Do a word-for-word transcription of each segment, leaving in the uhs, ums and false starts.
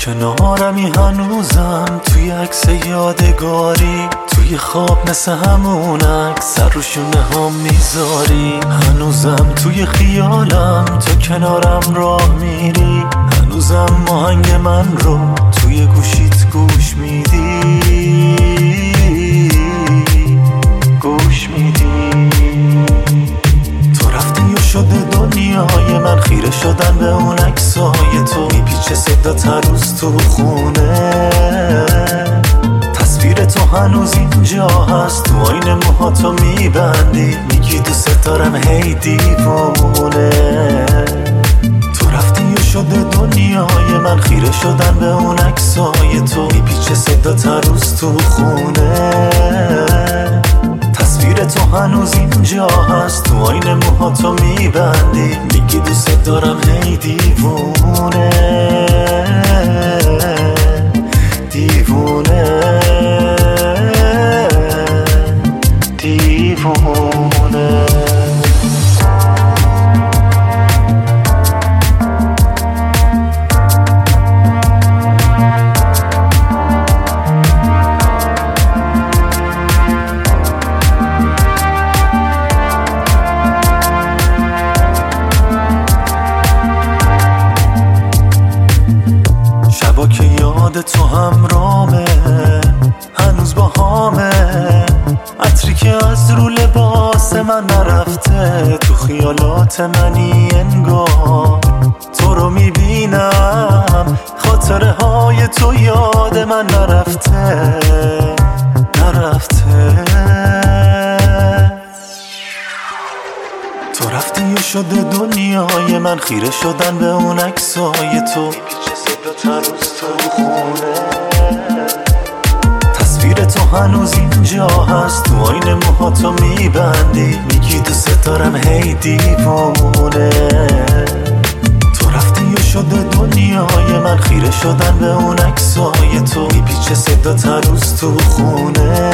کنارمی هنوزم، توی عکس یادگاری، توی خواب مثل همون عکس سر رو شونه هم میذاری. هنوزم توی خیالم تو کنارم راه میری، هنوزم آهنگ من رو توی گوشیت گوش میدی گوش میدی. تو رفتی و شده دنیای من، خیره شدن به اون عکسای تو، میپیچه صدا تروز تو خونه. تصویر تو هنوز اینجا هست، تو آینه موهاتو میبندی، میگی دوست دارم هی دیوونه. تو رفتی و شده دنیای من، خیره شدن به اون عکسای تو، میپیچه صدا تروز تو خونه. تصویر تو هنوز اینجا هست، تو آینه موهاتو میبندی، میگی دوست دارم هی دیوونه دیوونه دیوونه. شبا که یاد تو همرامه، هنوز با هامه، عطری که از رو لباس من نرفته، تو خیالات منی انگار. تو رو میبینم، خاطره های تو یاد من نرفته نرفته. تو رفتی و شده دنیای من، خیره شدن به اون عکسای تو، تروز تو خونه. تصویر تو هنوز اینجا هست، تو آینه موهاتو میبندی، میگی دوست دارم هی دیوونه. تو رفتی و شده دنیای من، خیره شدن به اون عکسای تو، میپیچه صدا تروز تو خونه.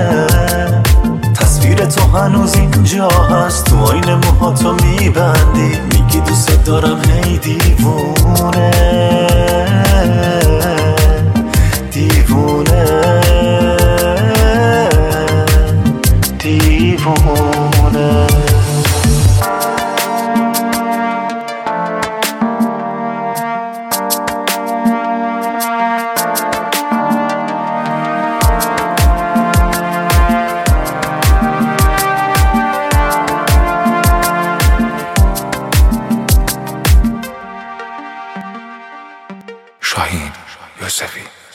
تصویر تو هنوز اینجا هست، تو آینه موهاتو میبندی، میگی دوست دارم هی دیوونه دیوونه دیوونه. شاهین یوسفی.